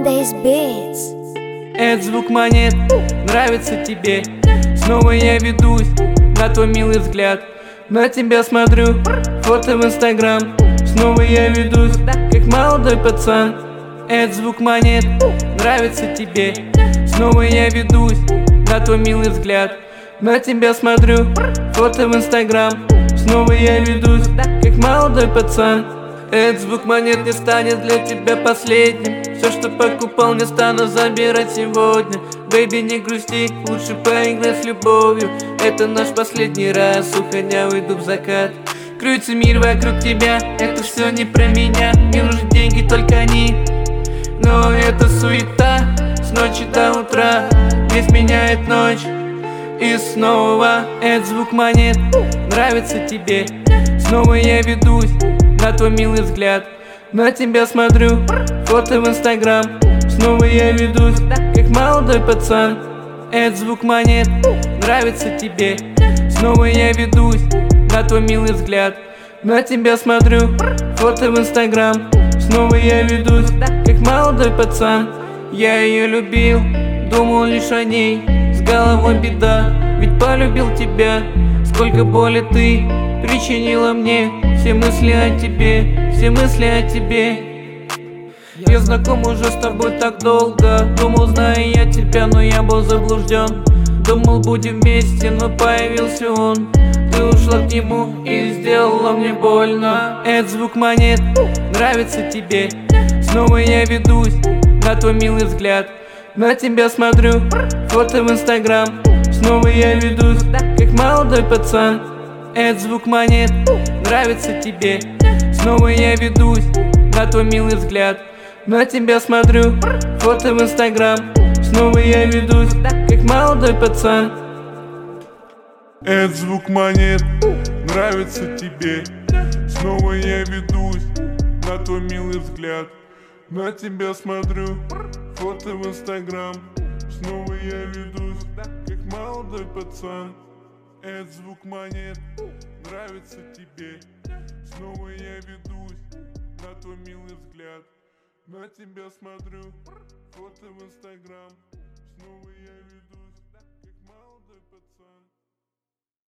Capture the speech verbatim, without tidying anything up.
Mondays Beats. Это звук монет, нравится тебе. Снова я ведусь на твой милый взгляд. На тебя смотрю, фото в инстаграм. Снова я ведусь, как молодой пацан. Это звук монет, нравится тебе. Снова я ведусь на твой милый взгляд. На тебя смотрю, фото в инстаграм. Снова я ведусь, как молодой пацан. Этот звук монет не станет для тебя последним. Все, что покупал, не стану забирать сегодня. Бэйби, не грусти, лучше поиграй с любовью. Это наш последний раз, уходя уйду в закат. Крутится мир вокруг тебя, это все не про меня. Мне нужны деньги, только они. Но это суета, с ночи до утра. Весь меняет ночь и снова. Это звук монет, нравится тебе. Снова я ведусь на твой милый взгляд. На тебя смотрю, фото в инстаграм. Снова я ведусь, как молодой пацан. Это звук монет, нравится тебе. Снова я ведусь на твой милый взгляд. На тебя смотрю, фото в инстаграм. Снова я ведусь, как молодой пацан. Я ее любил, думал лишь о ней. С головой беда, ведь полюбил тебя. Сколько боли ты причинила мне. Все мысли о тебе, все мысли о тебе. Я знаком уже с тобой так долго. Думал, знаю я тебя, но я был заблужден. Думал, будем вместе, но появился он. Ты ушла к нему и сделала мне больно. Это звук монет, нравится тебе. Снова я ведусь на твой милый взгляд. На тебя смотрю, фото в инстаграм. Снова я ведусь, как молодой пацан. Это звук монет, нравится тебе. Снова я ведусь на твой милый взгляд. На тебя смотрю, фото в инстаграм. Снова я ведусь, как молодой пацан. Это звук монет, нравится тебе. Снова я ведусь на твой милый взгляд. На тебя смотрю, фото в инстаграм. Снова я ведусь, как молодой пацан. Это звук монет, нравится тебе. Снова я ведусь на твой милый взгляд. На тебя смотрю, фото в инстаграм. Снова я ведусь.